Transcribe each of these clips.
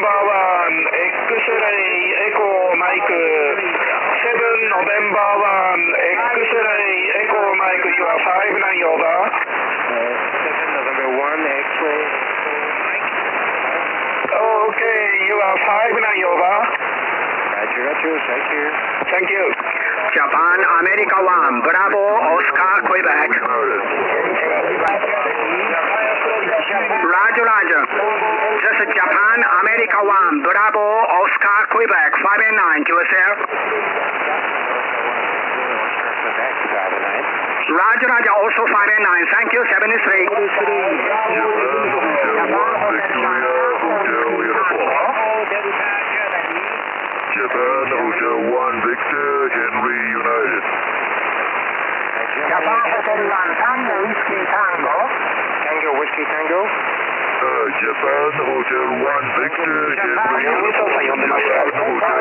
November 1, X-ray Echo Mike, 7 November 1, X-ray Echo Mike, you are 59 over. 7 November 1, X-ray Mike. Okay, you are 59 over. Roger, thank you. Thank you. Japan, America 1, Bravo, Oscar, Quebec. Roger. This is Japan, America 1, Bravo, Oscar, Quebec, 589, QSL. Roger, also 589, thank you, 73. Japan, Hotel 1, Victor, Henry, United. Japan, Hotel 1, Tango, Whiskey, Tango. Tango, Whiskey, Tango. Japan, Hotel 1, Victor, Henry, United. Japan,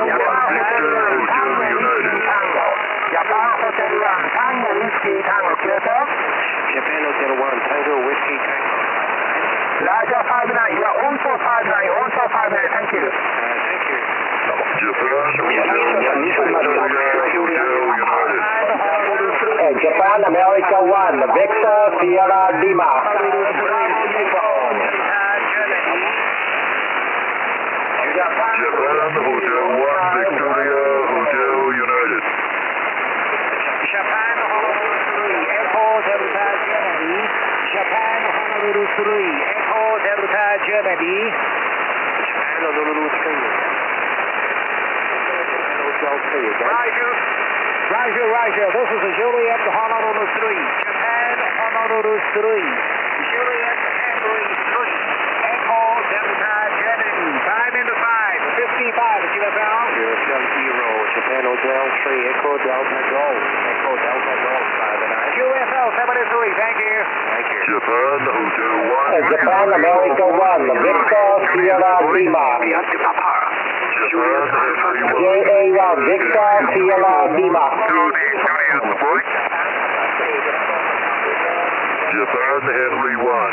Hotel 1, Tango, Whiskey, Tango, QSL. Japan, Hotel 1, Tango, Whiskey, Tango. Roger, 59, yeah, also 59, thank you. Thank you. Japan, Hotel 1, United. Japan, America 1, Victor, Sierra, Lima. Japan, Hotel 1, Victoria, Hotel United. Japan, Honolulu 3, Echo Delta Germany. Japan, Honolulu 3, Echo Delta Germany. Japan, Honolulu 3. Hotel 3 again. Roger. This is a Juliet Honolulu 3. Japan, Honolulu 3. Juliet Henry 3. Echo Delta Germany. 5 into 5. 55 at UFL. UFL 0. Japan Hotel 3. Echo Delta Golf. Echo Delta Golf. 5 and 9. UFL 73. Thank you. Japan, Hotel 1. Japan, America 1, Victor, Sierra, Lima. Japan, Henry 1. JA1, Victor, Sierra, Lima. Japan, Henry 1.